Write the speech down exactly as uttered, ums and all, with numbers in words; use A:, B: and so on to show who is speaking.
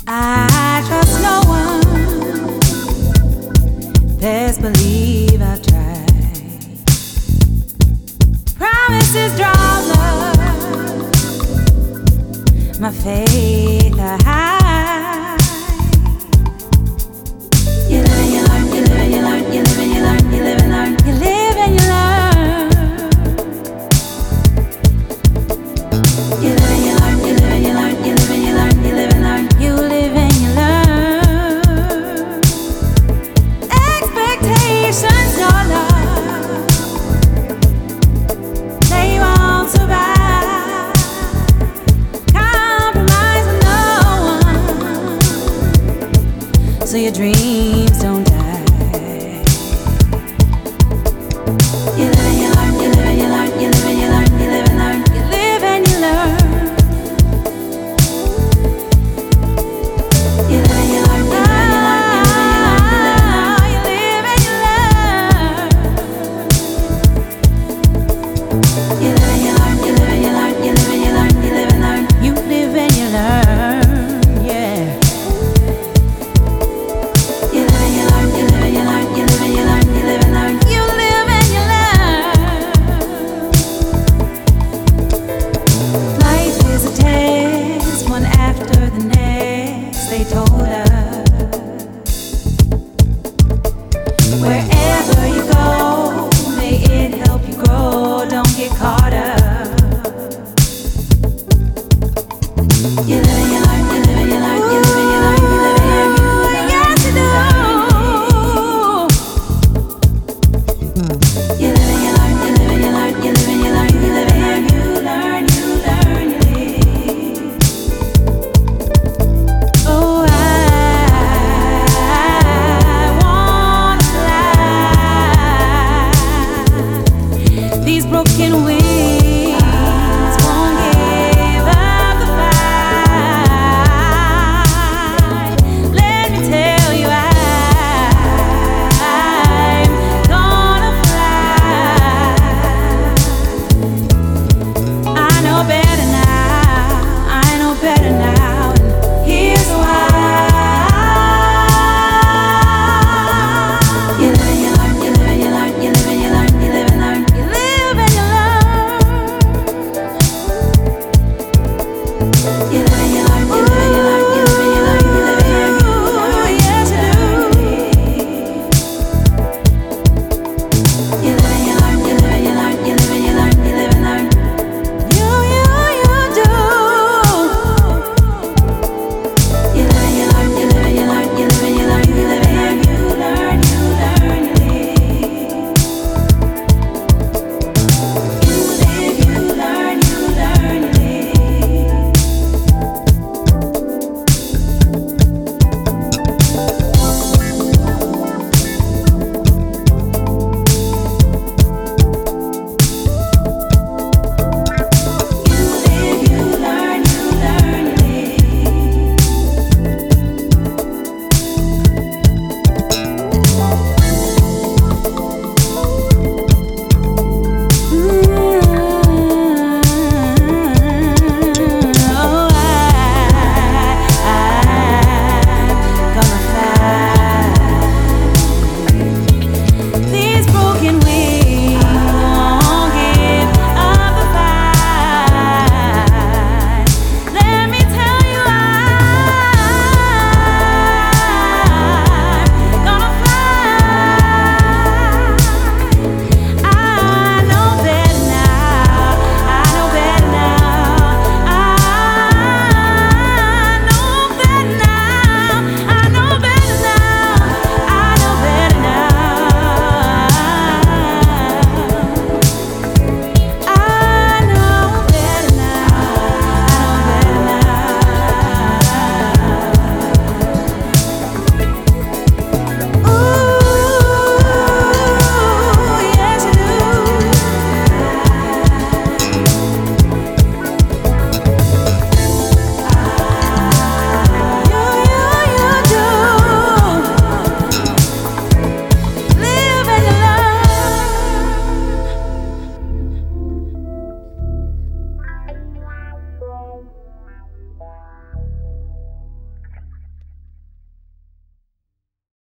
A: I trust no one. Best believe I've tried. Promises draw love. My faith I hide. You live and you learn. You live and you learn. You live and you learn. You live and learn. You live and you learn. You live and you learn. You live and you learn. You live and you learn. You live and learn. You live and you learn. Expectations, no love. They won't survive. Compromise with no one. So your dreams don't